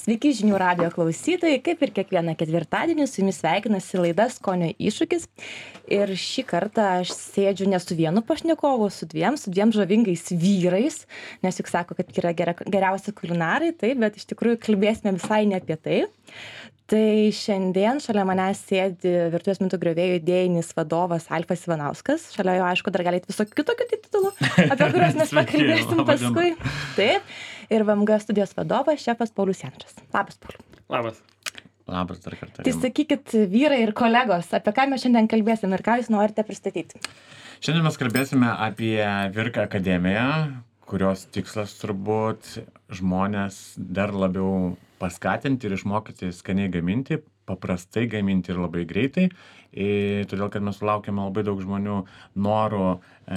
Sveiki žinių radijo klausytojai, kaip ir kiekvieną ketvirtadienį su jumis sveikinasi laida Skonio iššūkis. Ir šį kartą aš sėdžiu ne su vienu pašnekovu, su dviem žavingais vyrais, nes juk sako, kad yra geriausi kulinarai, taip, bet iš tikrųjų kalbėsime visai ne apie tai. Tai šiandien šalia manęs sėdi Virtuvės miltų griovėjų idėjinis vadovas Alfas Ivanauskas. Šalia jo, aišku, dar galite visokių kitokių titulų, apie kuriuos mes pakalbėsim paskui. Taip. Ir VMG studijos vadovas, šefas Paulius Jančas. Labas, Paulius. Labas. Labas dar kartą. Tai sakykit, vyrai ir kolegos, apie ką mes šiandien kalbėsim ir ką jūs norite pristatyti? Šiandien mes kalbėsime apie Virka akademiją, kurios tikslas turbūt žmonės dar labiau paskatinti ir išmokyti skaniai gaminti, paprastai gaminti ir labai greitai. Todėl, kad mes sulaukėme labai daug žmonių norų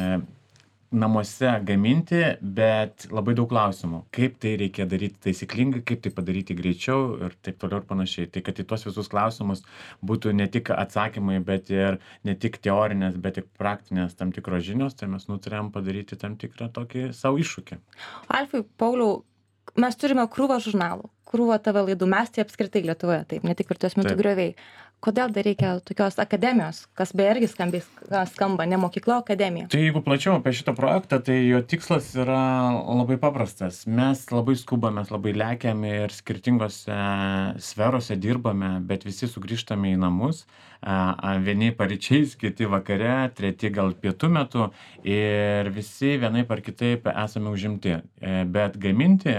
namuose gaminti, bet labai daug klausimų. Kaip tai reikia daryti taisyklingai, kaip tai padaryti greičiau ir taip toliau ir panašiai. Tai kad į tuos visus klausimus būtų ne tik atsakymai, bet ir ne tik teorinės, bet ir praktinės tam tikros žinios, tai mes nutarėm padaryti tam tikrą tokį savo iššūkį. Alfai, Pauliau, mes turime krūvą žurnalų, krūvą TV laidų, mes tai apskritai Lietuvoje, taip, ne tik Virtuvės miltų griovėjai. Kodėl dar reikia tokios akademijos, kas beje irgi skamba, ne mokykla, o akademija? Tai jeigu plačiau apie šitą projektą, tai jo tikslas yra labai paprastas. Mes labai skubame, labai lekiame ir skirtingose sferose dirbame, bet visi sugrįžtame į namus. Vieni paryčiais, kiti vakare, treti gal pietų metu ir visi vienaip ar kitaip esame užimti. Bet gaminti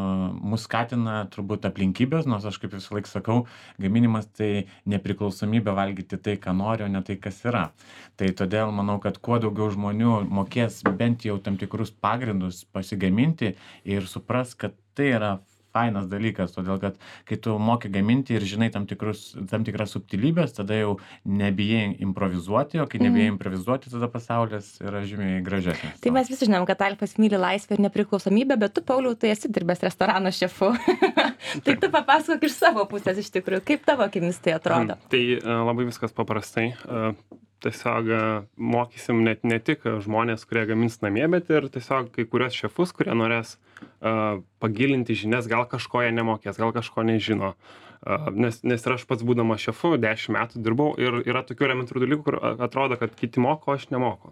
mus skatina turbūt aplinkybės, nors aš kaip visą laiką sakau, gaminimas tai nepriklausomybė valgyti tai, ką nori, o ne tai, kas yra. Tai todėl manau, kad kuo daugiau žmonių mokės bent jau tam tikrus pagrindus pasigaminti ir supras, kad tai yra fainas dalykas, todėl kad kai tu moki gaminti ir žinai tam tikras subtilybės, tada jau nebijai improvizuoti, o kai nebijai improvizuoti, tada pasaulis yra žymiai gražesnis. Tai mes visi žinom, kad Alfas myli laisvę ir nepriklausomybę, bet tu, Pauliau, tai esi dirbęs restorano šefu. Tai tu papasakok iš savo pusės iš tikrųjų, kaip tavo akimis tai atrodo? Tai labai viskas paprastai. Tiesiog mokysim ne tik žmonės, kurie gamins namie, bet ir tiesiog kai kurios šefus, kurie norės pagilinti žinias, gal kažko jie nemokės, gal kažko nežino. Nes ir aš pats būdamas šefu 10 metų dirbau ir yra tokių elementarių dalykų, kur atrodo, kad kiti moko, aš nemoku.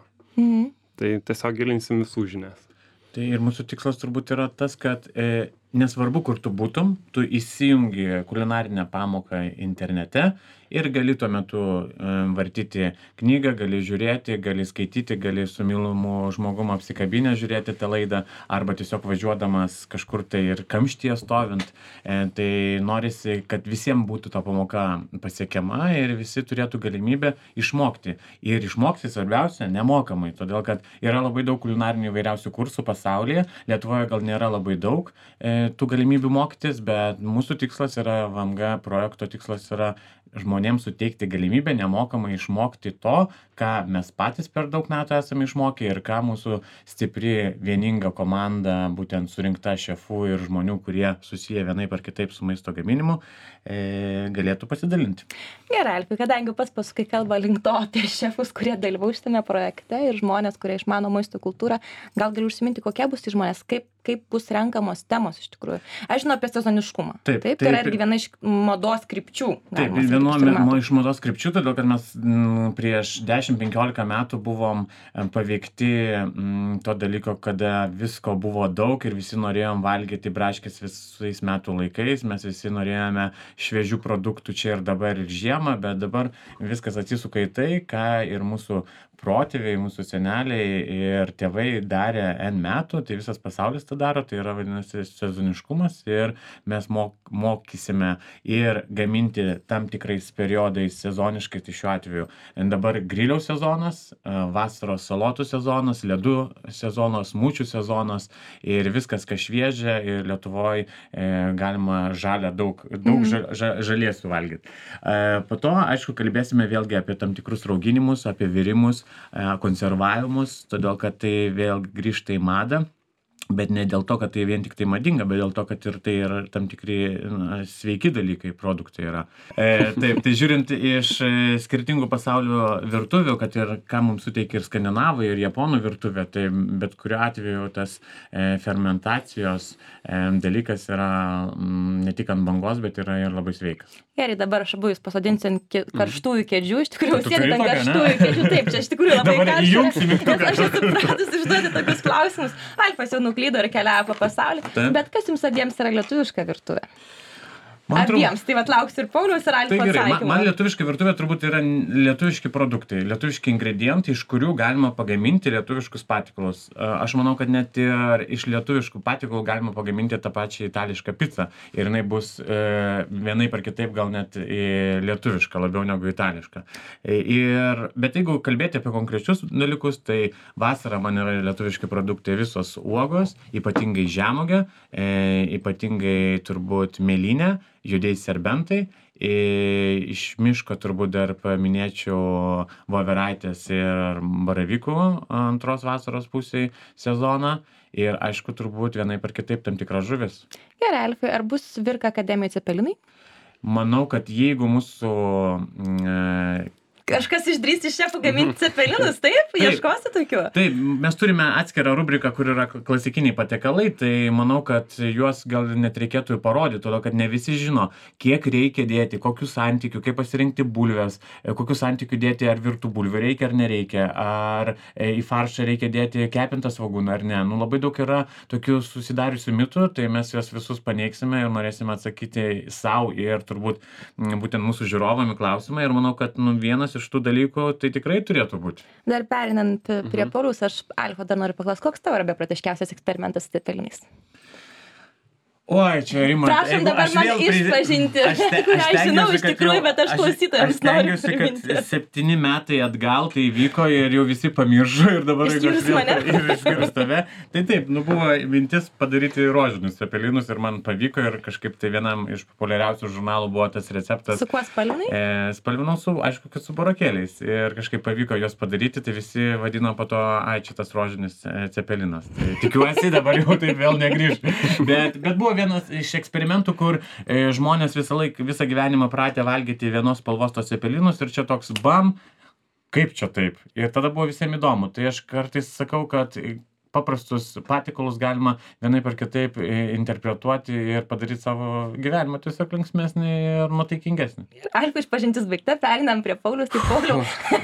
Tai tiesiog gilinsim visų žinias. Tai ir mūsų tikslas turbūt yra tas, kad nesvarbu, kur tu būtum, tu įsijungi kulinarinę pamoką internete ir gali tuo metu vartyti knygą, gali žiūrėti, gali skaityti, gali su mylimu žmogum apsikabinę žiūrėti tą laidą, arba tiesiog važiuodamas kažkur tai ir kamštyje stovint. Tai norisi, kad visiems būtų ta pamoka pasiekiama ir visi turėtų galimybę išmokti. Ir išmokti svarbiausia nemokamai, todėl kad yra labai daug kulinarinių įvairiausių kursų pasaulyje. Lietuvoje gal nėra labai daug tų galimybių mokytis, bet mūsų tikslas yra, VMG projekto tikslas yra žmonėms suteikti galimybę nemokamai išmokti to, ką mes patys per daug metų esame išmokę ir ką mūsų stipri vieninga komanda, būtent surinkta šefų ir žmonių, kurie susiję vienaip ar kitaip su maisto gaminimu, galėtų pasidalinti. Gerai, Alfai, kadangi pats paskui kalba link to apie šefus, kurie dalyvau šitame projekte ir žmonės, kurie išmano maisto kultūrą, gal gali užsiminti, kokie bus tai žmonės, kaip bus renkamos temos iš tikrųjų. Aš žinau apie sezoniškumą. Taip, tai yra irgi viena iš mados krypčių. Taip, viena iš mados krypčių, todėl kad mes prieš 10-15 metų buvom paveikti to dalyko, kada visko buvo daug ir visi norėjom valgyti braškes visais metų laikais, mes visi norėjome šviežių produktų čia ir dabar ir žiemą, bet dabar viskas atsisuka į tai, ką ir mūsų protėviai, mūsų seneliai ir tėvai darė N metų, tai visas pasaulis tą daro, tai yra vadinasi sezoniškumas ir mes mokysime ir gaminti tam tikrais periodais sezoniškai, tai šiuo atveju dabar griliaus sezonas, vasaros salotų sezonas, ledų sezonas, mūčių sezonas ir viskas, kas šviežia ir Lietuvoje galima žalę daug žalies suvalgyti. Po to, aišku, kalbėsime vėlgi apie tam tikrus rauginimus, apie virimus, konservavimus, todėl kad tai vėl grįžta į madą. Bet ne dėl to, kad tai vien tik tai madinga, bet dėl to, kad ir tai yra tam tikri sveiki dalykai, produktai yra. Taip, tai žiūrint iš skirtingų pasaulio virtuvių, kad ir ką mums suteikia ir skandinavai, ir japonų virtuvė, tai bet kuriuo atveju tas fermentacijos dalykas yra ne tik ant bangos, bet yra ir labai sveikas. Gerai, dabar aš abu jūs pasodinsiu ant karštųjų kėdžių, iš tikrųjų, Tu sėdit turi ant tokią, ne? karštųjų kėdžių, taip, čia iš tikrųjų labai Dabar įjungsim mygtuką. Nes aš esu pratus išduoti tokius klausimus. Alfas jau nuklydo ir keliavo po pasaulį. Taip. Bet kas jums abiems yra lietuviška virtuvė? Man atrodo- Abiems, tai vat lauksiu ir Pauliaus, ir Tai Alfo gerai, atsakymą. man lietuviška virtuvė turbūt yra lietuviški produktai, lietuviški ingredientai, iš kurių galima pagaminti lietuviškus patikalus. Aš manau, kad net ir iš lietuviškų patikalų galima pagaminti tą pačią itališką pizzą. Ir jinai bus vienaip ar kitaip gal net lietuviška labiau negu itališka. Bet jeigu kalbėti apie konkrečius dalykus, tai vasarą man yra lietuviški produktai visos uogos, ypatingai žemuogė, ypatingai turbūt mėlynė, juodieji serbentai. Iš miško turbūt dar paminėčiau voveraitės ir baravykų antros vasaros pusėj sezoną. Ir aišku, turbūt vienaip ar kitaip tam tikras žuvis. Gerai, Alfai, ar bus Virka akademijoje cepelinai? Manau, kad jeigu mūsų Kažkas išdrįs iš šefų gaminti cepelinus, taip? Ieškosi tokių? Taip, mes turime atskirą rubriką, kur yra klasikiniai patiekalai, tai manau, kad juos gal net reikėtų ir parodyti, todėl kad ne visi žino, kiek reikia dėti, kokių santykių, kaip pasirinkti bulves, kokių santykių dėti, ar virtų bulvių reikia ar nereikia, ar į faršą reikia dėti kepintą svogūną ar ne. Nu, labai daug yra tokių susidariusių mitų, tai mes juos visus paneigsime ir norėsime atsakyti savo ir turbūt būtent mūsų žiūrovam į klausimą ir manau, kad vienas iš tų dalykų tai tikrai turėtų būti. Dar perinant prie Pauliaus, aš Alfo dar noriu paklausti, koks tavo yra beprotiškiausias eksperimentas su cepelinais? Oi, čia Rima. Prašom dabar man išpažinti, kurią aš žinau iš tikrųjų, bet aš klausytojams noriu priminti. Aš stengiuosi, kad 7 metai atgal tai įvyko ir jau visi pamiršo ir dabar Išskyrus mane. išskyrus tave. Tai taip, buvo mintis padaryti rožinius cepelinus ir man pavyko ir kažkaip tai vienam iš populiariausių žurnalų buvo tas receptas. Su kuo spalvinai? Spalvinau aišku, kad su burokėliais ir kažkaip pavyko juos padaryti, tai visi vadino po to, ai, čia tas rožinis cepelinas. Tai tikiuosi, dabar jau taip vėl negrįž. Bet buvo vienas iš eksperimentų, kur žmonės visą gyvenimą pratę valgyti vienos spalvos tos cepelinus ir čia toks bam, kaip čia taip. Ir tada buvo visiems įdomu. Tai aš kartais sakau, kad paprastus patikalus galima vienaip ar kitaip interpretuoti ir padaryti savo gyvenimą tiesiog linksmesnį ir nuotaikingesnį. Alfai, išpažintis baigta, perinam prie Pauliaus. Tai Pauliau,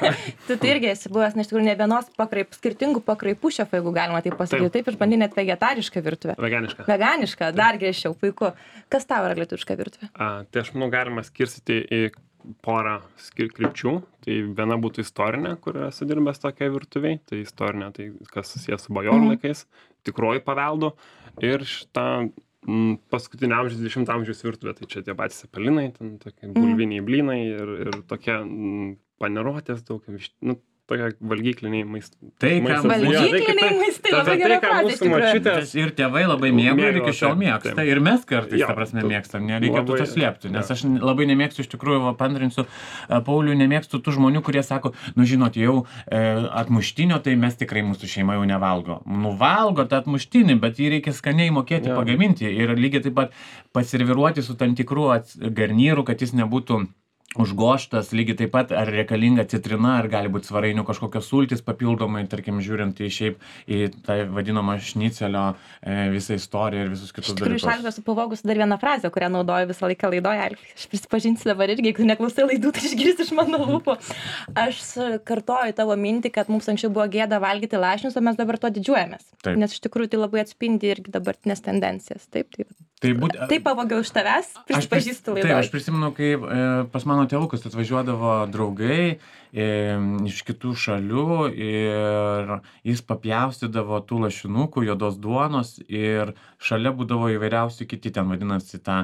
tu tai irgi esi buvęs, iš tikrųjų, ne vienos skirtingų pakraipų šefų, jeigu galima taip pasakyti. Taip, išbandai net vegetarišką virtuvę. Veganiška. Veganišką, dar griežčiau, puiku. Kas tau yra lietuviška virtuvė? Tai aš manau, galima skirstyti į porą krypčių. Tai viena būtų istorinė, kur esu dirbęs tokia virtuviai. Tai istorinė, tai kas susijęs su bajorų laikais, tikroji paveldu. Ir šitą paskutinio amžiaus 20 amžiaus virtuvė. Tai čia tie patys cepelinai, ten tokie bulviniai blynai ir tokie paneruotės daug. Tokie valgykliniai maistai. Valgykliniai maistai, labai gera frazė iš tikrųjų. Ir tėvai labai mėgo ir iki šiol mėgsta. Ir mes kartais, ta prasme, mėgstam. Nereikėtų to slėpti. Nes aš labai nemėgstu, iš tikrųjų, pandrinsiu Paulių, nemėgstu tų žmonių, kurie sako, nu žinot, jau atmuštinio, tai mes tikrai mūsų šeima jau nevalgo. Nu valgo tą atmuštinį, bet jį reikia skaniai mokėti pagaminti. Ir lygiai taip pat paserviruoti su tam tikru garnyru, kad jis nebūtų užgoštas, lygiai taip pat ar reikalinga citrina, ar gali būti svarainių kažkokios sultys papildomai, tarkim, žiūrint į tą vadinamą šnicelio visą istoriją ir visus kitus dalykus. Iš Alfio esu pavogus dar vieną frazę, kurią naudoju visą laiką laidoje. Alfai, aš prisipažinsiu dabar irgi, jeigu neklausai laidų, tai išgirsi iš mano lūpų. Aš kartoju tavo mintį, kad mums anksčiau buvo gėda valgyti lašinius, o mes dabar to didžiuojamės. Taip. Nes iš tikrųjų tai labai atspindi irgi dabartinės tendencijas. Taip. Tai pavogiau iš tavęs, prisipažįstu laidoje. Taip, aš prisimenu, kai pas mano tėvukus atvažiuodavo draugai iš kitų šalių ir jis papjaustydavo tų lašinukų, juodos duonos ir šalia būdavo įvairiausi kiti, ten vadinasi tą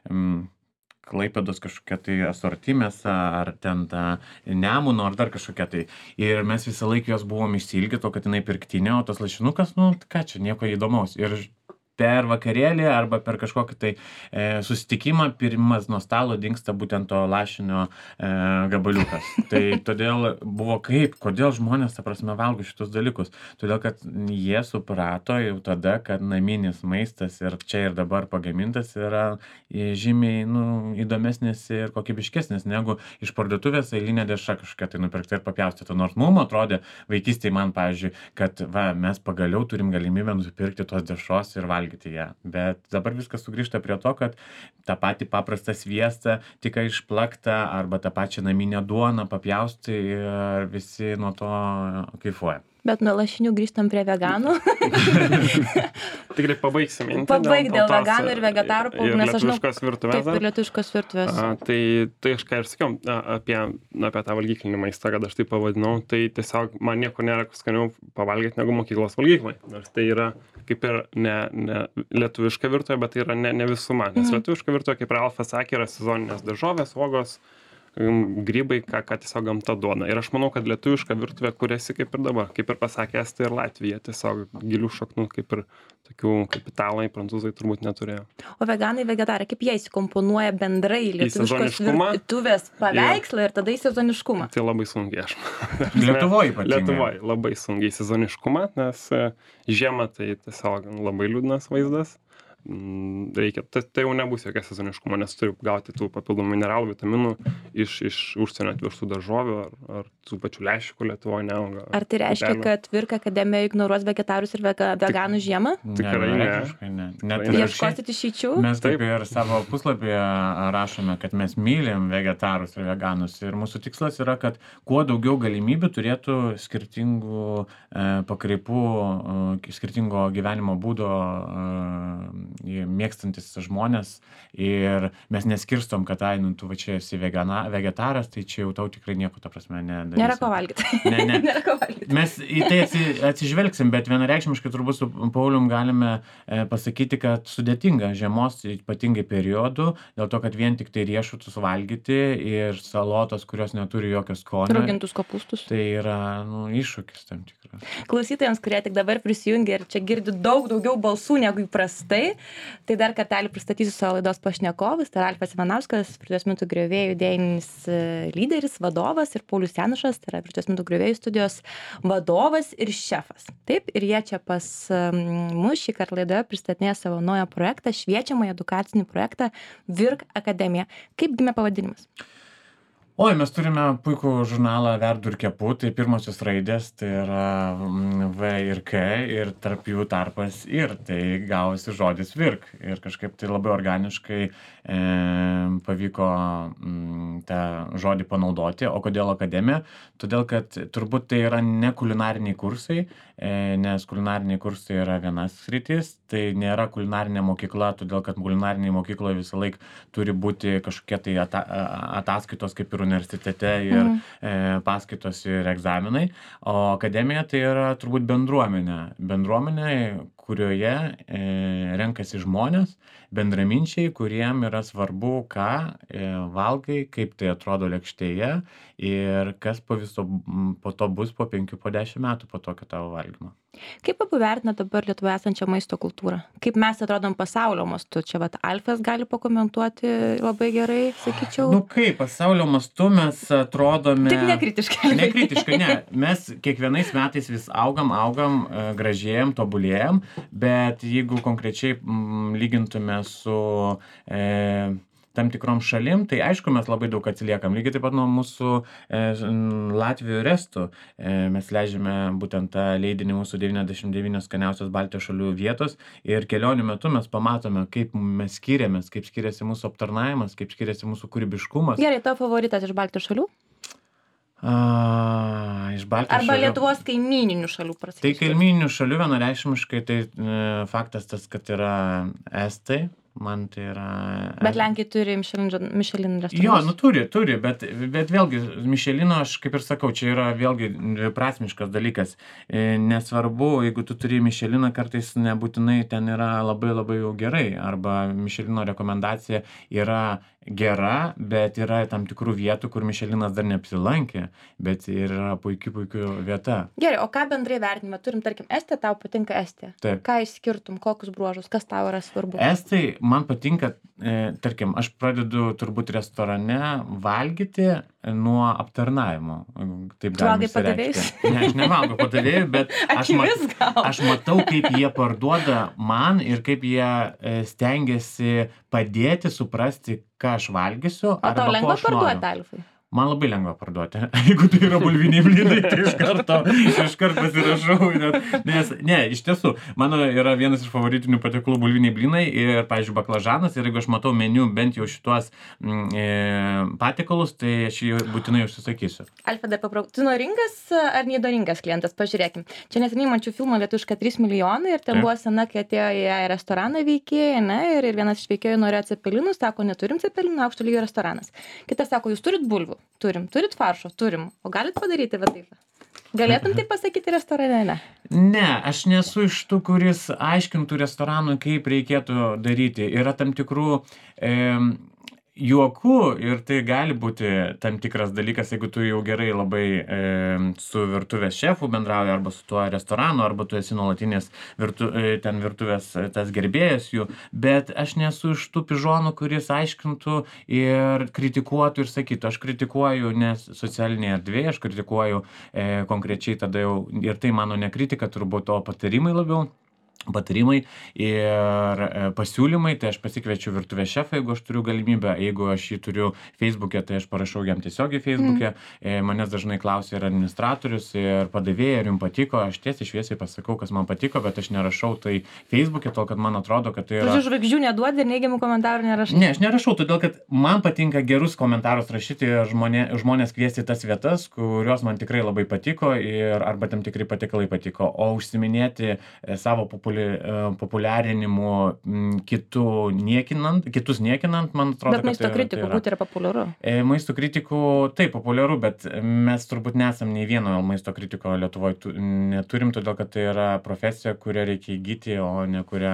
Klaipėdos kažkokia tai asortimėsa, ar ten tą Nemuno, ar dar kažkokia tai. Ir mes visą laiką jos buvom išsilgę to, kad jinai pirktinė, o tas lašinukas, nu ką čia, nieko įdomaus. Ir per vakarėlį arba per kažkokį tai susitikimą pirmas nuo stalo dingsta būtent to lašinio gabaliukas. Tai todėl buvo kodėl žmonės, ta prasme, valgo šitus dalykus. Todėl, kad jie suprato jau tada, kad naminis maistas ir čia ir dabar pagamintas yra žymiai įdomesnis ir kokybiškesnis negu iš parduotuvės eilinė dešra kažkokia tai nupirkta ir papjaustyta. Nors mums atrodė vaikystėje man, pavyzdžiui, kad mes pagaliau turim galimybę nusipirkti tos dešros ir valgyti ją. Bet dabar viskas sugrįžta prie to, kad tą patį paprastą sviestą tik išplaktą arba tą pačią naminę duoną papjaustai ir visi nuo to kaifuoja. Bet nuo lašinių grįžtam prie veganų. Tikrai pabaigsim. Pabaig dėl veganų ir vegetarų. Ir lietuviškos virtuvės. Taip, ir lietuviškos virtuvės. Tai aš ką ir sakiau apie tą valgyklinį maistą, kad aš tai pavadinau, tai tiesiog man nieko nėra skaniau pavalgyti negu mokyklos valgyklai. Nors tai yra kaip ir ne lietuviška virtuvė, bet tai yra ne visuma. Nes lietuviška virtuvė, kaip Ralfas sakė, yra sezoninės daržovės, uogos, grybai, ką tiesiog gamta duoda. Ir aš manau, kad lietuviška virtuvė kuriasi kaip ir dabar, kaip ir pasakė Estai ir Latvija, tiesiog gilių šaknų, kaip ir tokių kaip italai, prancūzai turbūt neturėjo. O veganai, vegetarai, kaip jie įsikomponuoja bendrai lietuviškos virtuvės paveikslą ir tada į sezoniškumą? Tai labai sunkiai, aš. Lietuvoje ypatingai. Lietuvoje labai sunkiai sezoniškumą, nes žiemą tai tiesiog labai liūdnas vaizdas. Reikia, tai jau nebus jokia sezoniškumo, nes turi gauti tų papildomų mineralų, vitaminų iš užsienio atvežtų daržovių ar tų pačių lęšiukų Lietuvoje neauga. Ar tai reiškia, kad Virka akademija ignoruos vegetarus ir veganų žiemą? Tikrai ne. Ieškosit išeičių? Mes taip ir savo puslapyje rašome, kad mes mylim vegetarus ir veganus ir mūsų tikslas yra, kad kuo daugiau galimybių turėtų skirtingų pakraipų, skirtingo gyvenimo būdo mėgstantis žmonės ir mes neskirstom, kad tu va čia esi vegetaras, tai čia jau tau tikrai nieko, ta prasme, nedarysim. Nėra ko valgyti. Ne. Nėra ko valgyti. Mes į tai atsižvelgsim, bet vienareikšmiškai turbūt su Paulium galime pasakyti, kad sudėtinga žiemos, ypatingai periodų, dėl to, kad vien tik tai riešutus valgyti ir salotos, kurios neturi jokio skonio. Raugintus kopūstus. Tai yra iššūkis tam tikras. Klausytojams, kurie tik dabar prisijungia ir čia girdi daug daugiau balsų negu įprastai, tai dar kartelį pristatysiu savo laidos pašnekovus. Tai Ralfas Ivanauskas, Virtuvės mitų griovėjų idėjinis lyderis, vadovas, ir Paulius Janušas, tai yra Virtuvės mitų griovėjų studijos vadovas ir šefas. Taip, ir jie čia pas mus šį kartą laidoje pristatinėja savo naują projektą, šviečiamąjį edukacinį projektą Virk Akademija. Kaip gimė pavadinimas? Oi, mes turime puikų žurnalą Verdu ir kepu, tai pirmosios raidės, tai yra V ir K ir tarp jų tarpas ir, tai gavosi žodis Virk. Ir kažkaip tai labai organiškai pavyko tą žodį panaudoti. O kodėl akademija? Todėl, kad turbūt tai yra ne kulinariniai kursai, nes kulinariniai kursai yra vienas sritis, tai nėra kulinarinė mokykla, todėl, kad kulinariniai mokykloje visą laik turi būti kažkokie tai ataskaitos kaip ir universitete ir paskaitos ir egzaminai, o akademija tai yra turbūt bendruomenė, kurioje renkasi žmonės, bendraminčiai, kuriem yra svarbu, ką valgai, kaip tai atrodo lėkštėje ir kas po to bus po 5-10 metų po tokio tavo valgymo. Kaip apvertina dabar Lietuvoje esančią maisto kultūrą? Kaip mes atrodom pasaulio mastu? Čia Alfas gali pakomentuoti labai gerai, sakyčiau. Kaip pasaulio mastu mes atrodome... Tik nekritiškai. Nekritiškai, ne. Mes kiekvienais metais vis augam, gražėjam, tobulėjam, bet jeigu konkrečiai lygintume su tam tikrom šalim, tai aišku, mes labai daug atsiliekam. Lygiai taip pat nuo mūsų Latvijų ir Estų. Mes leidžiame būtent tą leidinį mūsų 99 skaniausios Baltijos šalių vietos ir kelionių metu mes pamatome, kaip mes skiriamės, kaip skiriasi mūsų aptarnavimas, kaip skiriasi mūsų kūrybiškumas. Gerai, tavo favoritas iš Baltijos šalių? Iš Baltijos arba Lietuvos kaimyninių šalių prasidės. Tai kaimyninių šalių vienareikšmiškai tai faktas tas, kad yra Estai, Man tai yra... Bet Lenkija turi Michelin restoranus. Jo, nu turi, bet vėlgi, Michelino, aš kaip ir sakau, čia yra vėlgi dviprasmiškas dalykas. Nesvarbu, jeigu tu turi Michelino, kartais nebūtinai ten yra labai labai jau gerai, arba Michelino rekomendacija yra gera, bet yra tam tikrų vietų, kur Michelinas dar neapsilankė, bet yra puikiai vieta. Gerai, o ką bendrai vertinime? Turim, tarkim, Estija, tau patinka Estija. Taip. Ką išskirtum, kokius bruožus, kas tau yra svarbu? Estai, man patinka, tarkim, aš pradedu turbūt restorane valgyti nuo aptarnavimo. Taip valgai padavėjus? Ne, aš nevalgau padavėjų, bet aš matau, kaip jie parduoda man ir kaip jie stengiasi padėti suprasti, ką aš valgysiu. O tau lengva parduoti, Alfai? Man labai lengva parduoti. Jeigu tai yra bulviniai blynai, tai iš karto pasirašau. Nes, ne, iš tiesų, mano yra vienas iš favoritinių patiekalų bulviniai blynai ir, pavyzdžiui, baklažanas. Ir jeigu aš matau meniu bent jau šituos patiekalus, tai aš jį būtinai užsisakysiu. Alfredai, tu noringas ar neįdoringas klientas? Pažiūrėkim. Čia neseniai mačiau filmą Lietuviška 3 milijonai ir ten buvo scena, kai atėjo į restoraną veikėjai, ne, ir vienas iš veikėjų norėjo cepelinų, sako, neturim cepelinų, aukšto lygio restoranas. Kitas sako, jūs turit bulvių? Turit faršo? Turim. O galit padaryti va taip? Galėtum tai pasakyti restorane, ne? Ne, aš nesu iš tų, kuris aiškintų restoranui, kaip reikėtų daryti. Yra tam tikrų juokų ir tai gali būti tam tikras dalykas, jeigu tu jau gerai labai su virtuvės šefu bendrauji arba su tuo restoranu, arba tu esi nuolatinės virtuvės tas gerbėjas jų, bet aš nesu iš tų pižonų, kuris aiškintų ir kritikuotų ir sakytų. Aš kritikuoju ne socialinėje erdvėje, aš kritikuoju konkrečiai tada jau, ir tai mano ne kritika, turbūt to patarimai labiau. Patarimai ir pasiūlymai, tai aš pasikviečiu virtuvės šefą, jeigu aš turiu galimybę, jeigu aš jį turiu Facebook'e, tai aš parašau jam tiesiogiai Facebook'e, manęs dažnai klausia ir administratorius, ir padavėjai, ar jums patiko, aš tiesiai šviesiai pasakau, kas man patiko, bet aš nerašau tai Facebook'e, tol, kad man atrodo, kad tai yra... Tu žvaigždžių neduodi ir neigiamų komentarų nerašai? Ne, aš nerašau, todėl, kad man patinka gerus komentarus rašyti ir žmonės kviesti tas vietas, kurios man tikrai labai patiko ir arba tam tikrai patikalai patiko, o užsiminėti savo populiarinimu kitus niekinant, man atrodo, bet maisto kritikų būtų yra populiaru. Maisto kritikų taip populiaru, bet mes turbūt nesam nei vieno maisto kritiko Lietuvoje neturim, todėl kad tai yra profesija, kurią reikia įgyti, o ne kurią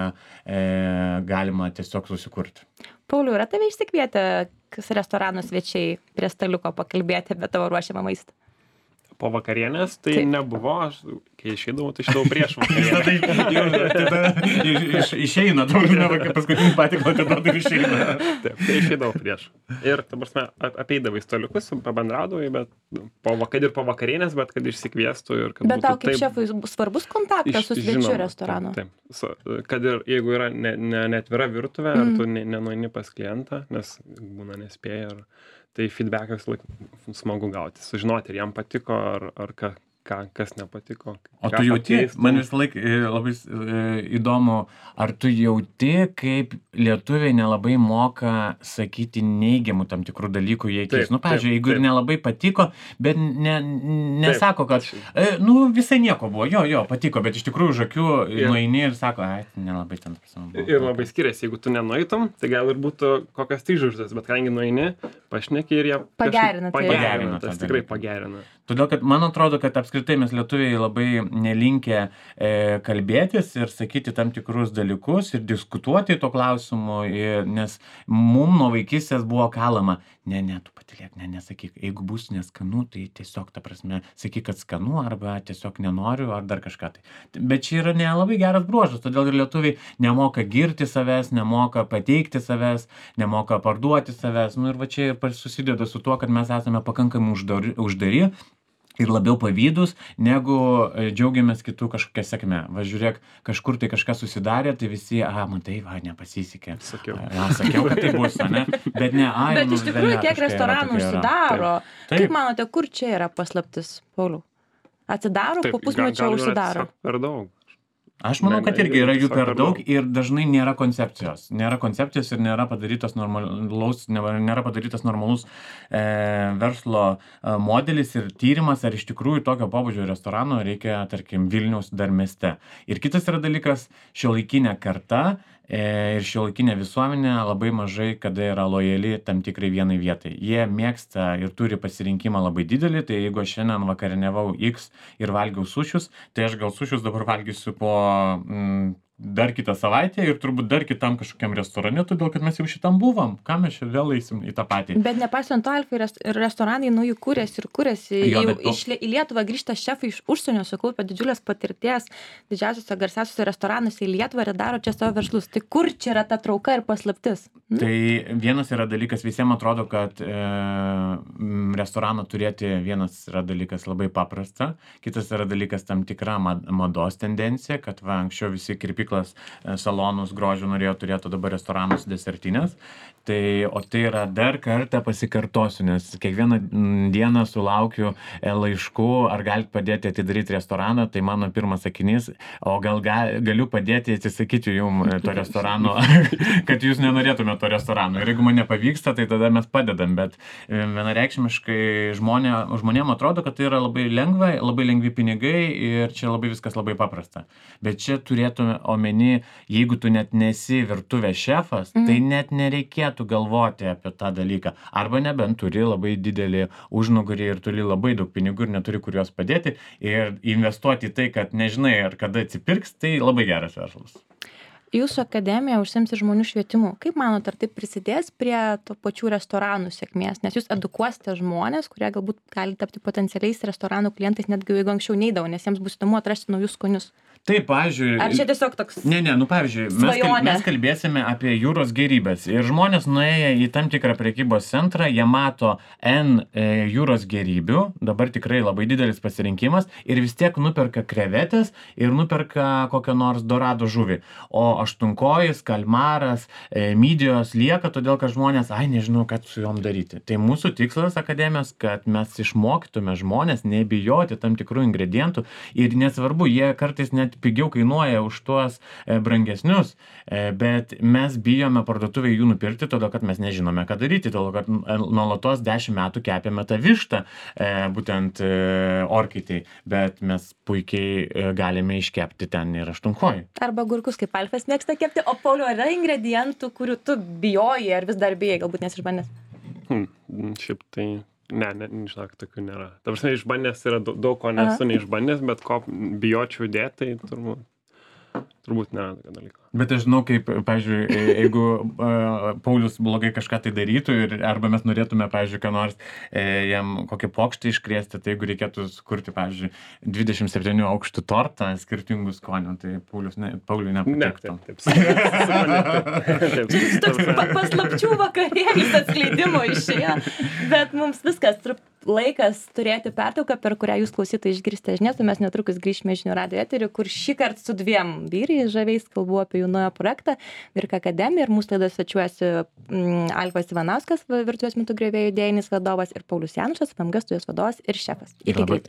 galima tiesiog susikurti. Pauliau, yra tave išsikvietę restoranų svečiai prie staliuko pakalbėti apie tavo ruošiamą maistą? Po vakarienės tai nebuvo, aš kai išeidavau, tai išeidavau prieš vakarienę. Išeina, paskutinį patiklą, kad tai išeina. Taip, tai išeidavau prieš. Ir, ta prasme, apeidavai staliukus, pabendraudavai, bet kad ir po vakarienės, bet kad išsikviestų ir kad bet tau kaip šefui svarbus kontaktas su svečiu restoranu? Taip, kad ir jeigu yra neatvira virtuvė, ar tu nenueini pas klientą, nes būna nespėja, tai feedbacką visą laiką smagu gauti, sužinoti, ar jam patiko, ar kas nepatiko. O tu jauti, man visą laiką labai įdomu, ar tu jauti, kaip lietuviai nelabai moka sakyti neigiamų tam tikrų dalykų, jei keis. Nu, pavyzdžiui, jeigu ir nelabai patiko, bet nesako, kad, visai nieko buvo, jo, patiko, bet iš tikrųjų už akių nueini ir sako, nelabai ten prasme. Ir labai skiriasi, jeigu tu nenueitum, tai gal ir būtų kokias 3 žvaigždės, bet kadangi nueini, pašneki ir jie pagerina, tas tikrai pagerina. Todėl, kad man atrodo, kad apskritai mes lietuviai labai nelinkę kalbėtis ir sakyti tam tikrus dalykus ir diskutuoti to klausimu, nes mum nuo vaikystės buvo kalama, ne, tu patylėk, nesakyk, jeigu bus neskanu, tai tiesiog, ta prasme, sakyk, kad skanu, arba tiesiog nenoriu, ar dar kažką tai. Bet čia yra nelabai geras bruožas, todėl ir lietuviai nemoka girti savęs, nemoka pateikti savęs, nemoka parduoti savęs, ir va čia susideda su tuo, kad mes esame pakankamai uždari ir labiau pavydus, negu džiaugiamės kitų kažkokią sėkmę. Va, žiūrėk, kažkur tai kažkas susidarė, tai visi, matai, nepasisekė. Sakiau, kad tai bus, ne? Bet ne, bet iš tikrųjų, kiek restoranų užsidaro. Kaip manote, kur čia yra paslaptis, Pauliau? Atsidaro, po pusmečio užsidaro. Per daug. Aš manau, kad irgi yra jų per daug ir dažnai nėra koncepcijos. Nėra koncepcijos ir nėra padarytas normalus verslo modelis ir tyrimas, ar iš tikrųjų tokio pobūdžio restorano reikia, tarkim, Vilniaus dar mieste. Ir kitas yra dalykas, šiuolaikinė karta ir šiuolaikinė visuomenė labai mažai kada yra lojali tam tikrai vienai vietai. Jie mėgsta ir turi pasirinkimą labai didelį, tai jeigu aš šiandien vakarieniavau X ir valgiau sušius, tai aš gal sušius dabar valgysiu po dar kitą savaitę ir turbūt dar kitam kažkokiam restorane, todėl kad mes jau šitam buvom. Ką mes čia vėl eisim į tą patį? Bet nepaisant to, Alfai, restoranai naujų kūrėsi. Į Lietuvą grįžta šefai iš užsienio, sukaupę didžiulės patirties, didžiausiuose garsiausiuose restoranuose į Lietuvą ir daro čia savo verslus. Tai kur čia yra ta trauka ir paslaptis? Tai vienas yra dalykas, visiems atrodo, kad restoraną turėti vienas yra dalykas labai paprasta, kitas yra dalykas tam tikra mados tendencija, kad anksčiau visi kirpyklos salonus grožio norėjo turėti, dabar restoranus desertinės. O tai yra dar kartą pasikartosiu, nes kiekvieną dieną sulaukiu laiškų, ar galite padėti atidaryti restoraną, tai mano pirmas sakinys, o galiu padėti atsisakyti jums to restorano, kad jūs nenorėtumėte to restorano. Ir jeigu man nepavyksta, tai tada mes padedam, bet vienareikšmiškai žmonėm atrodo, kad tai yra labai lengva, labai lengvi pinigai ir čia labai viskas labai paprasta. Bet čia turėtume omeny, jeigu tu net nesi virtuvės šefas, tai net nereikėtų galvoti apie tą dalyką. Arba nebent turi labai didelį užnugarį ir turi labai daug pinigų ir neturi kur juos padėti ir investuoti į tai, kad nežinai, ar kada atsipirks, tai labai geras verslas. Jūsų akademija užsiims ir žmonių švietimu. Kaip manot, ar tai prisidės prie to pačių restoranų sėkmės? Nes jūs edukuosite žmonės, kurie galbūt gali tapti potencialiais restoranų klientais, netgi jeigu anksčiau neidavo, nes jiems bus įdomu atrasti naujus skonius. Taip, pavyzdžiui. Ar čia tiesiog toks? Ne, pavyzdžiui, mes kalbėsime apie jūros gėrybės. Ir žmonės nuėję į tam tikrą prekybos centrą, jie mato N jūros gėrybių, dabar tikrai labai didelis pasirinkimas, ir vis tiek nuperka krevetės ir nuperka kokią nors dorado žuvį. O aštunkojis, kalmaras, midijos lieka, todėl kad žmonės, nežinau, ką su jom daryti. Tai mūsų tikslas akademijos, kad mes išmokytume žmonės nebijoti tam tikrų ingredientų ir nesvarbu, jie kartais net pigiau kainuoja už tuos brangesnius, bet mes bijome parduotuvėje jų nupirkti, todėl kad mes nežinome, ką daryti, todėl kad nuolatos 10 metų kepėme tą vištą, būtent orkaitėj, bet mes puikiai galime iškepti ten ir aštunkojį. Arba gurkus, kaip Alfas mėgsta kepti, o Pauliau, yra ingredientų, kurių tu bijoji ar vis dar bijai, galbūt nesižbandęs? Šiaip tai... Ne, žinok, tokių nėra. Ta prasme, išbandęs yra daug ko nesu neišbandęs, bet ko bijočiau dėti, tai turbūt nėra tokio dalyko. Bet aš žinau, kaip, pavyzdžiui, jeigu Paulius blogai kažką tai darytų, arba mes norėtume, pavyzdžiui, ką nors jam kokį pokštą iškrėsti, tai jeigu reikėtų sukurti, pavyzdžiui, 27 aukštų tortą skirtingų skonių, tai Pauliui nepatiktų. Toks paslapčių vakarėlis atskleidimo išėjo, bet mums viskas laikas turėti pertrauką, per kurią jūs klausytojai išgirsite žinias, o mes netrukus grįžime žinių radijo eterį, kur šį kartą su dviem vyrais žaviais kalbu apie jų naują projektą Virka Akademija, ir mūsų laidą svečiuojasi Alfas Ivanauskas, Virtuvės mitų griovėjų idėjinis vadovas, ir Paulius Janušas, FMG studijos vadovas ir šefas. Iki greitai.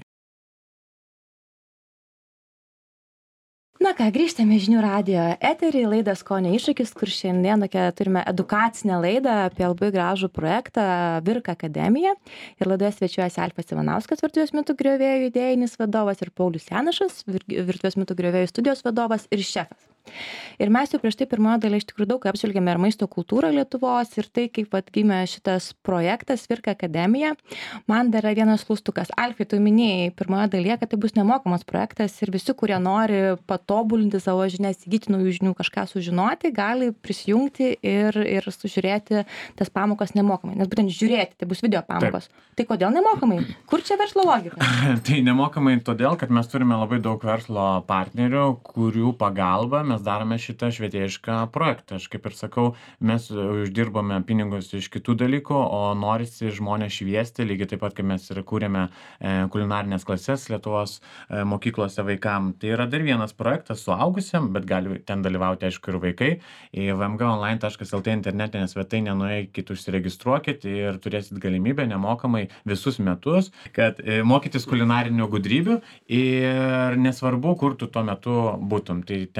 Na ką, grįžtame žinių radijo eterį, laidą Skonio iššūkis, kur šiandien turime edukacinę laidą apie labai gražų projektą Virka Akademija. Ir laidoje svečiuojasi Alfas Ivanauskas, Virtuvės mitų griovėjų idėjinis vadovas, ir Paulius Janušas, Virtuvės mitų griovėjų studijos vadovas ir šefas. Ir mes jau prieš tai pirmoje dalyje iš tikrųjų daug apžvelgėme ir maisto kultūrą Lietuvos, ir tai, kaip gimė šitas projektas Virka Akademija. Man dar yra vienas klaustukas. Alfai, tu minėjai pirmoje dalyje, kad tai bus nemokamas projektas ir visi, kurie nori patobulinti savo žinias, įgyti naujų žinių, kažką sužinoti, gali prisijungti ir sužiūrėti tas pamokas nemokamai. Nes būtent žiūrėti, tai bus video pamokos. Taip. Tai kodėl nemokamai? Kur čia verslo logika? Tai nemokamai todėl, kad mes turime labai daug verslo partnerių, kurių pagalba mes darome šitą švietėjišką projektą. Aš kaip ir sakau, mes uždirbame pinigus iš kitų dalykų, o norisi žmonės šviesti, lygiai taip pat, kai mes ir kūrėme kulinarinės klases Lietuvos mokyklose vaikam. Tai yra dar vienas projektas suaugusiam, bet gali ten dalyvauti, aišku, ir vaikai. Į vmgonline.lt internetinę svetainę nueikit, užsiregistruokit ir turėsit galimybę nemokamai visus metus, kad mokytis kulinarinių gudrybių, ir nesvarbu, kur tu tuo metu būtum. Tai ten yra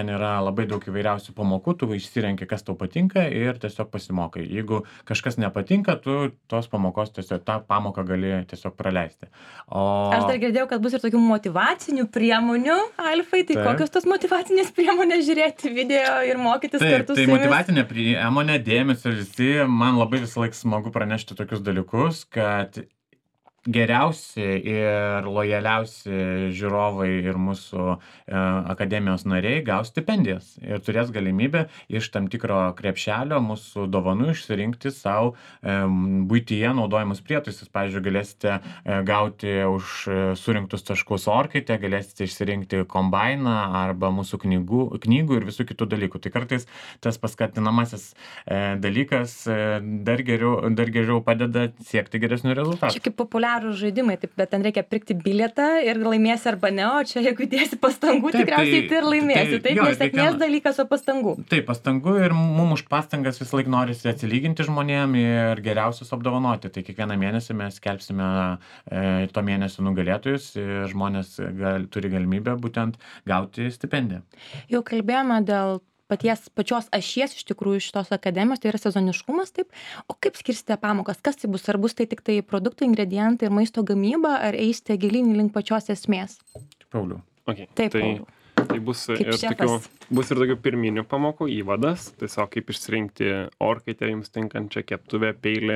labai daug įvairiausių pamokų, tu išsirenki, kas tau patinka ir tiesiog pasimokai. Jeigu kažkas nepatinka, tu tos pamokos tiesiog tą pamoką gali tiesiog praleisti. Aš dar girdėjau, kad bus ir tokių motyvacinių priemonių, Alfai, tai kokios tos motyvacinės priemonės žiūrėti video ir mokytis kartu su jumis? Tai motyvacinė priemonė, dėmesio visi, man labai visą laiką smagu pranešti tokius dalykus, kad geriausi ir lojaliausi žiūrovai ir mūsų akademijos nariai gaus stipendijas ir turės galimybę iš tam tikro krepšelio mūsų dovanų išsirinkti savo buityje naudojamus prietaisus. Pavyzdžiui, galėsite gauti už surinktus taškus orkaitę, galėsite išsirinkti kombainą arba mūsų knygų ir visų kitų dalykų. Tai kartais tas paskatinamasis dalykas dar geriau padeda siekti geresnių rezultatų. Čia kaip populiarūs žaidimai, taip, bet ten reikia pirkti bilietą ir laimėsi arba ne, o čia jeigu dėsi pastangų, taip, tikriausiai tai ir laimėsi. Taip, nesėkmės dalykas, o pastangų. Taip, pastangų ir mums už pastangas vis laik norisi atsilyginti žmonėm ir geriausius apdovanoti. Tai kiekvieną mėnesį mes skelbsime to mėnesio nugalėtojus ir žmonės turi galimybę būtent gauti stipendiją. Jau kalbėjome dėl pačios ašies iš tikrųjų šitos akademijos, tai yra sezoniškumas, taip. O kaip skirsite pamokas? Kas tai bus? Ar bus tai tik tai produktai, ingredientai ir maisto gamyba, ar eisite gilyn link pačios esmės? Pauliau. Okay. Taip, Pauliau. Tai bus ir tokių pirminių pamokų, įvadas, tiesiog kaip išsirinkti orkaitę jums tinkančią, keptuvę, peilį,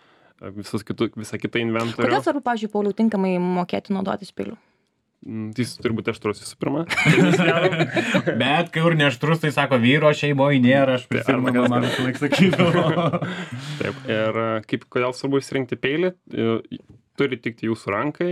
visą kitą inventorių. Kodėl svarbu, pavyzdžiui, Pauliau, tinkamai mokėti naudotis peiliu? Jis turi būti aštrus visų pirma. Bet kai ir neaštrus, tai sako, vyro šeimoje nėra, aš prisimenu, man visą laiką sakydavo. Taip, ir kodėl svarbu išsirinkti peilį, turi tikti jūsų rankai,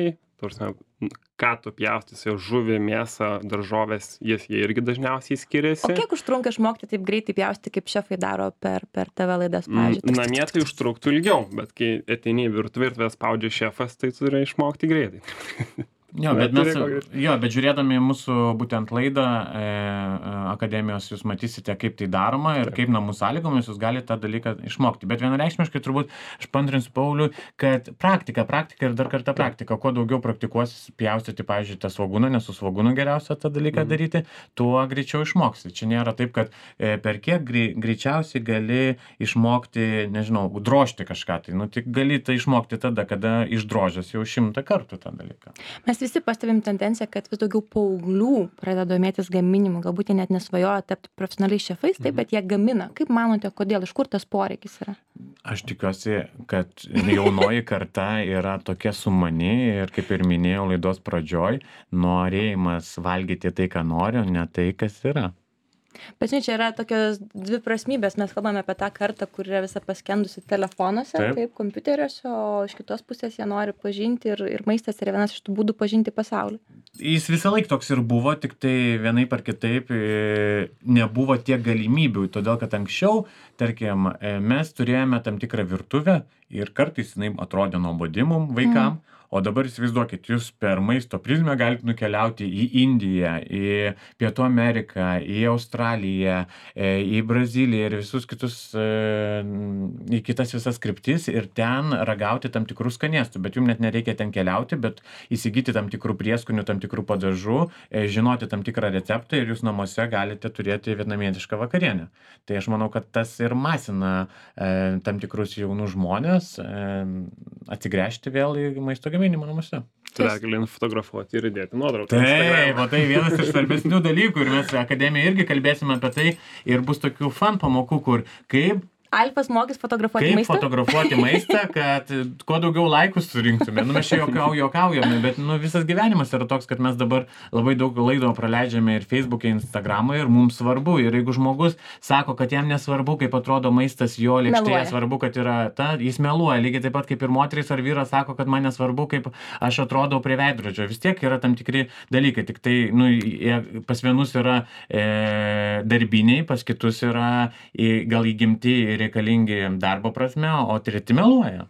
ką tu pjaustysi, žuvį, mėsą, daržovės, jie irgi dažniausiai skiriasi. O kiek užtrunka išmokti taip greitai pjaustyti, kaip šefai daro per TV laidas, pavyzdžiui? Namie tai užtruktų ilgiau, bet kai ateini į virtuvę ir tave spaudžia šefas, tai turi išmokti greitai. Bet žiūrėdami mūsų būtent laidą akademijos, jūs matysite, kaip tai daroma ir kaip namų sąlygomis jūs galite tą dalyką išmokti. Bet vienareikšmiškai turbūt aš paantrinsiu Pauliui, kad praktika ir dar kartą praktika. Kuo daugiau praktikuosi pjaustyti, pavyzdžiui, tą svogūną, nes su svogūnu geriausia tą dalyką daryti, tuo greičiau išmoksi. Čia nėra taip, kad per kiek greičiausiai gali išmokti, nežinau, drožti kažką. Tai tik gali tai išmokti tada, kada išdrožęs jau 100 kartų tą dalyką. Mes visi pastebim tendenciją, kad vis daugiau paauglių pradeda domėtis gaminimu. Galbūt jie net nesvajoja tapti profesionaliais šefais, taip, bet jie gamina. Kaip manote, kodėl, iš kur tas poreikis yra? Aš tikiuosi, kad jaunoji karta yra tokia sumani ir, kaip ir minėjau laidos pradžioj, norėjimas valgyti tai, ką nori, o ne tai, kas yra. Bet čia yra tokios dvi prasmybės. Mes kalbame apie tą kartą, kur yra visa paskendusi telefonuose, taip, kompiuteriuose, o iš kitos pusės jie nori pažinti ir maistas yra vienas iš tų būdų pažinti pasaulį. Jis visą laiką toks ir buvo, tik tai vienaip ar kitaip nebuvo tiek galimybių, todėl kad anksčiau, tarkim, mes turėjome tam tikrą virtuvę ir kartais jinai atrodė nuobodi mum vaikam. O dabar įsivaizduokit, jūs per maisto prizmę galite nukeliauti į Indiją, į Pietų Ameriką, į Australiją, į Braziliją ir visus kitus, į kitas visas kryptis ir ten ragauti tam tikrų skanėstų. Bet jums net nereikia ten keliauti, bet įsigyti tam tikrų prieskonių, tam tikrų padažų, žinoti tam tikrą receptą ir jūs namuose galite turėti vietnamietišką vakarienę. Tai aš manau, kad tas ir masina tam tikrus jaunus žmonės atsigręžti vėl į maisto gaminimą namuose. Tu dar gali nufotografuoti ir įdėti nuotrauką. Taip, o tai vienas iš svarbesnių dalykų ir mes akademijoje irgi kalbėsime apie tai ir bus tokių fan pamokų, kur kaip Alfas mokys fotografuoti maistą? Kaip fotografuoti maistą, kad kuo daugiau laikų surinktume. Mes čia juokaujame, bet visas gyvenimas yra toks, kad mes dabar labai daug laidų praleidžiame ir Facebook'e, Instagram'e ir mums svarbu. Ir jeigu žmogus sako, kad jam nesvarbu, kaip atrodo maistas jo lėkštėje, svarbu, kad yra jis meluoja. Lygiai taip pat kaip ir moteris ar vyras sako, kad man nesvarbu, kaip aš atrodau prie veidrodžio. Vis tiek yra tam tikri dalykai. Tik tai pas vienus yra darbiniai, pas kitus yra gal įgimti ir reikalingi darbo prasme, o treti meluoja.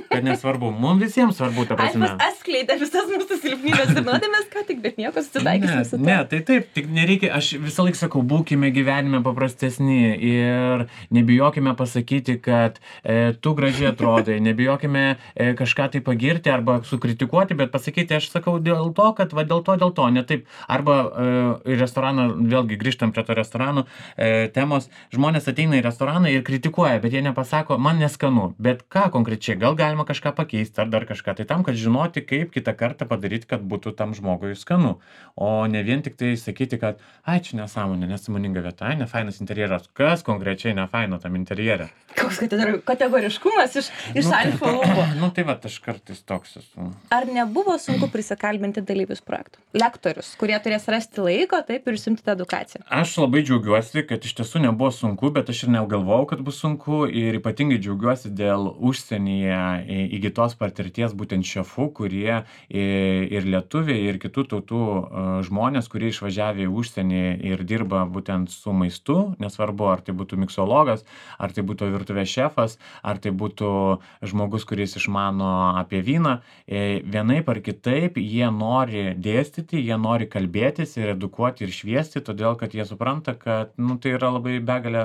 kad nesvarbu. Mums visiems svarbu, ta prasme. Atskleidė visas mūsų silpnybės ir nuodėmės, ką tik, bet nieko susitaikysime su Ne, tai taip, tik nereikia, aš visą laiką sakau, būkime gyvenime paprastesni ir nebijokime pasakyti, kad tu gražiai atrodai, nebijokime kažką tai pagirti arba sukritikuoti, bet pasakyti, aš sakau dėl to, kad va dėl to, ne taip. Arba į restoraną, vėlgi grįžtam prie to restoranų temos, žmonės ateina į restoraną ir kritikuoja, bet jie nepasako, man neskanu, bet ką konkrečiai, gal galima kažką pakeisti ar dar kažką, tai tam, kad žinoti, kaip kitą kartą padaryti, kad būtų tam žmogui skanu, o ne vien tik tai sakyti, kad ai, čia nesąmonė, nesąmoninga vieta, nefainas interjeras, kas konkrečiai nefaino tam interjere. Koks kategoriškumas iš alfa lūpų. Nu tai va, aš kartais toks esu. Ar nebuvo sunku prisikalbinti dalyvius projektų? Lektorius, kurie turės rasti laiko, taip ir išsiimti tą edukaciją. Aš labai džiaugiuosi, kad iš tiesų nebuvo sunku, bet aš ir negalvojau, kad bus sunku ir ypatingai džiaugiuosi dėl užsienyje įgytos patirties būtent šefų, kurie ir lietuviai, ir kitų tautų žmonės, kurie išvažiavę į užsienį ir dirba būtent su maistu, nesvarbu, ar tai būtų miksologas, ar tai būtų virtuvės šefas, ar tai būtų žmogus, kuris išmano apie vyną, vienaip ar kitaip jie nori dėstyti, jie nori kalbėtis ir edukuoti ir šviesti, todėl kad jie supranta, kad tai yra labai begalė,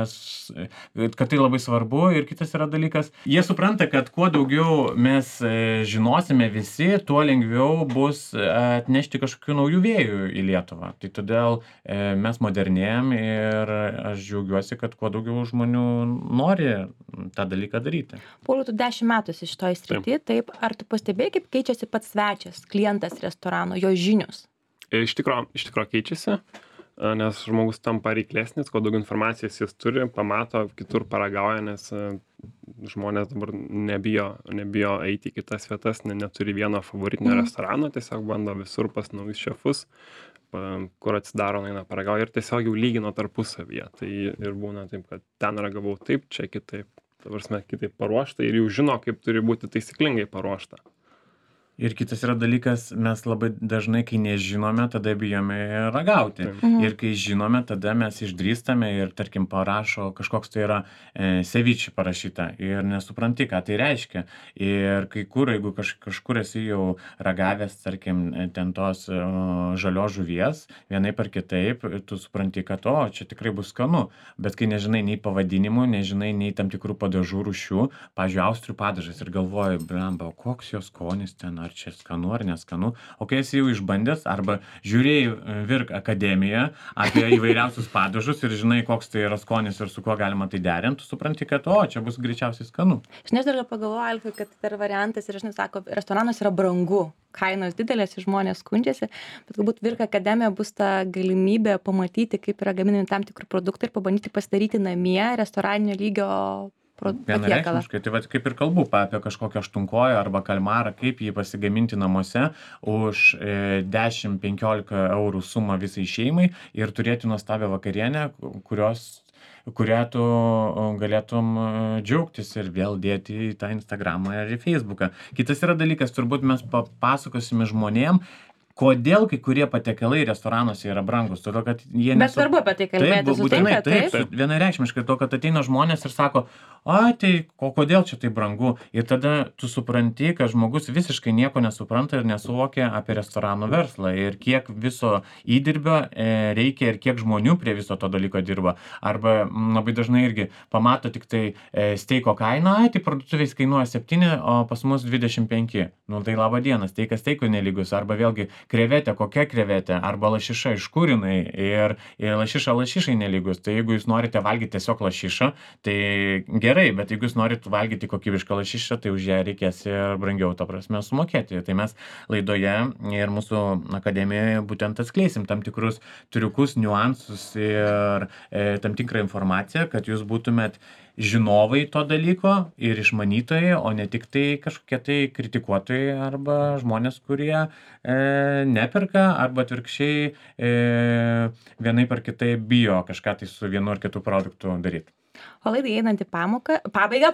kad tai labai svarbu. Ir kitas yra dalykas, jie supranta, kad kuo daugiau mes žinosime visi, tuo lengviau bus atnešti kažkokių naujų vėjų į Lietuvą. Tai todėl mes modernėjam ir aš džiaugiuosi, kad kuo daugiau žmonių nori tą dalyką daryti. Pauliau, tu 10 metų esi šitoj srity, taip. Ar tu pastebėjai, kaip keičiasi pats svečias, klientas restorano, jo žinios? Iš tikro keičiasi, nes žmogus tampa reiklesnis, kuo daug informacijos jis turi, pamato, kitur paragauja, nes žmonės dabar nebijo eiti į kitas vietas, neturi vieno favoritinio restorano, tiesiog bando visur pas naujus šefus, kur atsidaro, eina paragauja ir tiesiog jau lygino tarpusavyje. Tai ir būna taip, kad ten ragavau taip, čia kitaip, kitaip paruošta ir jau žino, kaip turi būti taisyklingai paruošta. Ir kitas yra dalykas, mes labai dažnai, kai nežinome, tada bijome ragauti. Ir kai žinome, tada mes išdrįstame ir, tarkim, parašo, kažkoks tai yra sevičiai parašyta ir nesupranti, ką tai reiškia. Ir kai kur, jeigu kažkur esi jau ragavęs, tarkim, ten tos žalios žuvies, vienaip ar kitaip, tu supranti, kad čia tikrai bus skanu. Bet kai nežinai nei pavadinimų, nežinai nei tam tikrų padažų rūšių, pavyzdžiui, austrių padažas ir galvoji, blemba, koks jos skonis ten, ar čia skanu ar neskanu, o kai esi jau išbandęs arba žiūrėjai Virk akademiją apie įvairiausius padažus ir žinai, koks tai yra skonis ir su kuo galima tai derinti, tu supranti, kad čia bus greičiausiai skanu. Žinai, aš dar pagalvoju, Alfai, kad dar variantas ir žinai, sako, restoranas yra brangu, kainos didelės ir žmonės skundžiasi, bet galbūt Virk akademija bus ta galimybė pamatyti, kaip yra gaminami tam tikrų produktai ir pabandyti pasidaryti namie restoraninio lygio vienareikšmiškai, tai kaip ir kalbu apie kažkokią aštunkoją arba kalmarą, kaip jį pasigaminti namuose už 10-15 eurų sumą visai šeimai ir turėti nuostabią vakarienę, kurią tu galėtum džiaugtis ir vėl dėti į tą Instagramą ir į Facebooką. Kitas yra dalykas, turbūt mes papasakosime žmonėm, kodėl kai kurie patiekalai restoranuose yra brangus, todėl kad jie Bet svarbu apie tai kalbėti, sutinka, taip. Vienareikšmiškai to, kad ateina žmonės ir sako, tai kodėl čia tai brangu? Ir tada tu supranti, kad žmogus visiškai nieko nesupranta ir nesuvokia apie restoranų verslą ir kiek viso įdirbio reikia ir kiek žmonių prie viso to dalyko dirba. Arba labai dažnai irgi pamato tik tai steiko kainą, tai parduotuvės kainuoja 7, o pas mus 25. Tai laba diena, steikas steikui nelygus. Arba vėlgi krevetė, kokia krevetė, arba lašiša iš kur jinai ir lašiša lašišai nelygus. Tai jeigu jūs norite valgyti tiesiog lašišą, tai gerai, bet jeigu jūs norite valgyti kokybišką lašišą, tai už ją reikės ir brangiau, ta prasme, sumokėti. Tai mes laidoje ir mūsų akademijoje būtent atskleisim tam tikrus triukus, niuansus ir tam tikrą informaciją, kad jūs būtumėt žinovai to dalyko ir išmanytojai, o ne tik tai kažkokie tai kritikuotojai arba žmonės, kurie neperka arba atvirkščiai vienaip ar kitaip bijo kažką tai su vienu ar kitu produktu daryti. O laidai einant į pabaigą,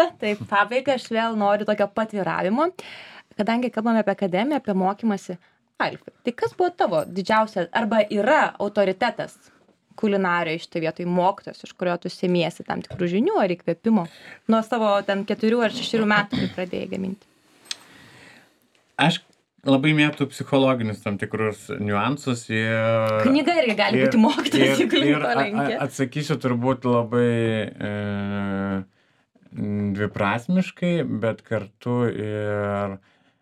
aš vėl noriu tokio patviravimo, kadangi kalbame apie akademiją, apie mokymąsi. Alfai, tai kas buvo tavo didžiausia arba yra autoritetas, kulinarijoje šitoj vietoj mokytojas, iš kurio tu semiesi tam tikrų žinių ar įkvėpimo? Nuo savo ten 4 ar 6 metų, kai pradėjai gaminti. Aš labai mėgstu psichologinius tam tikrus niuansus ir... Knyga irgi gali būti mokytojas, jeigu link to lenkia. Atsakysiu turbūt labai dviprasmiškai, bet kartu ir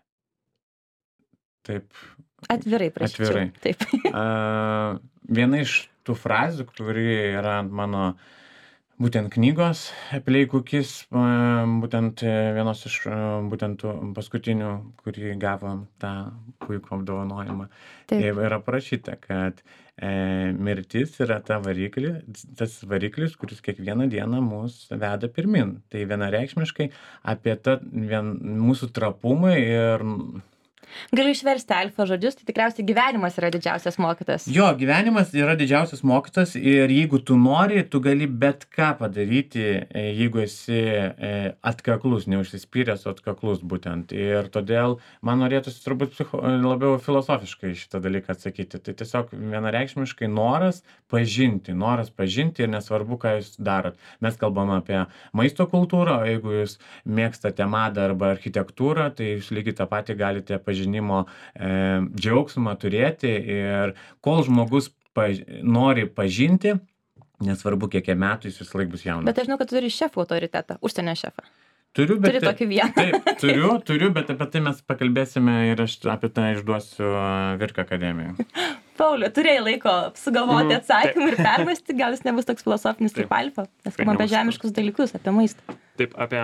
taip... Atvirai prašyčiau. Atvirai. Taip. Viena iš tų frazių, kuri yra ant mano būtent knygos Play Cookies, būtent vienos iš būtent tų paskutinių, kurį gavom tą puikų apdovanojimą. Yra parašyta, kad mirtis yra tas variklis, kuris kiekvieną dieną mus veda pirmin. Tai vienareikšmiškai apie mūsų trapumą ir... Galiu išversti Alfa žodžius, tai tikriausiai gyvenimas yra didžiausias mokytojas. Jo, gyvenimas yra didžiausias mokytojas ir jeigu tu nori, tu gali bet ką padaryti, jeigu esi atkaklus, neužsispyręs, atkaklus būtent. Ir todėl man norėtųsi turbūt labiau filosofiškai šitą dalyką atsakyti. Tai tiesiog vienareikšmiškai noras pažinti ir nesvarbu, ką jūs darot. Mes kalbam apie maisto kultūrą, o jeigu jūs mėgstate madą arba architektūrą, tai jūs lygiai tą patį galite pažinimo džiaugsmą turėti ir kol žmogus nori pažinti, nesvarbu kiek metų, jis visą laik bus jaunas. Bet aš žinau, kad turi šefų autoritetą, užsienio šefą. Turiu, bet... Turi tokį vieną. Taip, turiu, bet apie tai mes pakalbėsime ir aš apie tai išduosiu Virk akademiją. Pauliau, turėjai laiko sugalvoti atsakymą ir permąstyti, gal jis nebus toks filosofinis kaip Alfa, nes kalbam apie žemiškus dalykus, apie maistą. Taip, apie...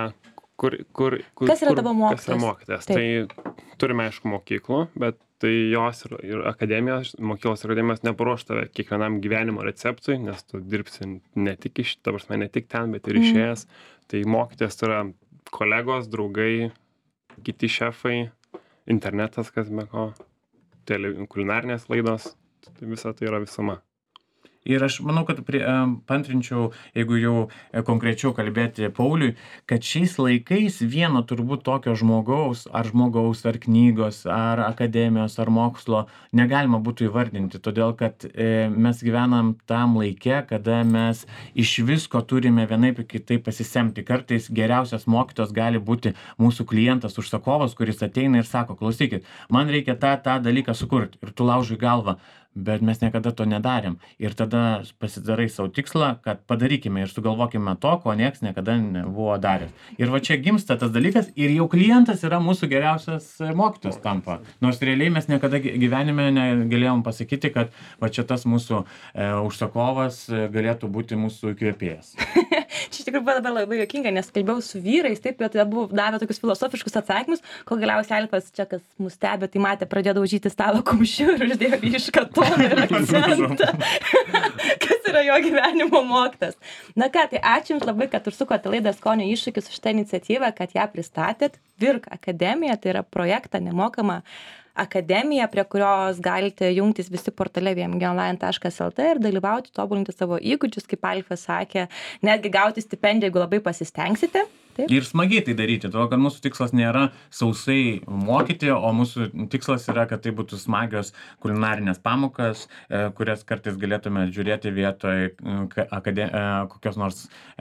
Kas yra tavo mokytojas? Kas yra mokytojas? Tai turime, aišku, mokyklų, bet tai jos ir akademijos, mokyklos ir akademijos neparuoš tave kiekvienam gyvenimo receptui, nes tu dirbsi ne tik ne tik ten, bet ir išėjęs. Tai mokytojas yra kolegos, draugai, kiti šefai, internetas, kas be ko, kulinarinės laidos, tai visa tai yra visuma. Ir aš manau, kad paantrinčiau, jeigu jau konkrečiau kalbėti Pauliui, kad šiais laikais vieno turbūt tokio žmogaus, ar knygos, ar akademijos, ar mokslo negalima būtų įvardinti, todėl kad mes gyvenam tam laike, kada mes iš visko turime vienaip ir kitaip pasisemti. Kartais geriausias mokytojas gali būti mūsų klientas, užsakovas, kuris ateina ir sako, klausykit, man reikia tą dalyką sukurti ir tu laužai galvą. Bet mes niekada to nedarėm. Ir tada pasidarai savo tikslą, kad padarykime ir sugalvokime to, ko nieks niekada nebuvo daręs. Ir va čia gimsta tas dalykas ir jau klientas yra mūsų geriausias mokytojas tampa. Nors realiai mes niekada gyvenime negalėjom pasakyti, kad va čia tas mūsų užsakovas galėtų būti mūsų įkvėpėjas. Čia iš tikrųjų buvo dabar labai juokinga, nes kalbėjau su vyrais, taip, bet buvo davę tokius filosofiškus atsakymus, kol galiausiai Alfas čia, kas mus stebė, tai matė, pradėjo daužyti stalo kumščiu ir uždėjo ryšką toną ir akcentą, kas yra jo gyvenimo mokytojas. Na ką, tai ačiū Jums labai, kad užsukote laidą Skonio iššūkis už šitą iniciatyvą, kad ją pristatėt. Virk akademija, tai yra projektą nemokama akademija, prie kurios galite jungtis visi portale vmgonline.lt ir dalyvauti, tobulinti savo įgūdžius, kaip Alfa sakė, netgi gauti stipendiją, jeigu labai pasistengsite. Taip. Ir smagiai tai daryti, todėl kad mūsų tikslas nėra sausai mokyti, o mūsų tikslas yra, kad tai būtų smagios kulinarinės pamokas, kurias kartais galėtume žiūrėti vietoj kokios nors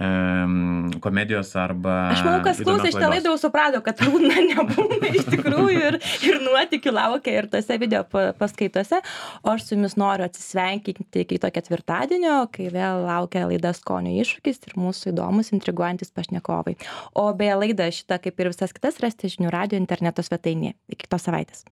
komedijos arba... Aš manau, kas klausė šitą laidą, jau suprato, kad liūdna nebūna iš tikrųjų ir nuotykių laukia ir tose video paskaitose. O aš su Jumis noriu atsisveikinti iki to ketvirtadienio, kai vėl laukia laida Skonio iššūkis ir mūsų įdomus, intriguojantis pašnekovai. O beje, laidą šitą, kaip ir visas kitas, rasite žinių radijo interneto svetainėje. Iki kitos savaitės.